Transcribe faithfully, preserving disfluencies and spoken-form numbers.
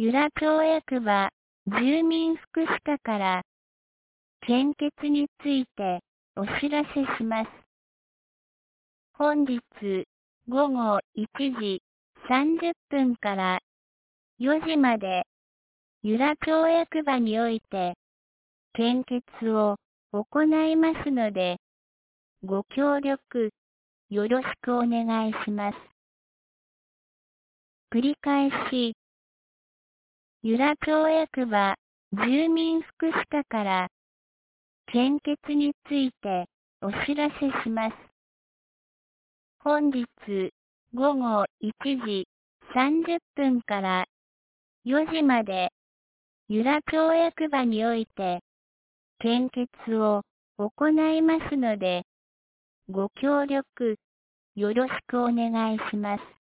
由良町役場住民福祉課から献血についてお知らせします。本日ごごいちじさんじゅっぷんからよじまで由良町役場において献血を行いますので、ご協力よろしくお願いします。繰り返し、由良町役場住民福祉課から献血についてお知らせします。本日ごごいちじさんじゅっぷんからよじまで由良町役場において献血を行いますので、ご協力よろしくお願いします。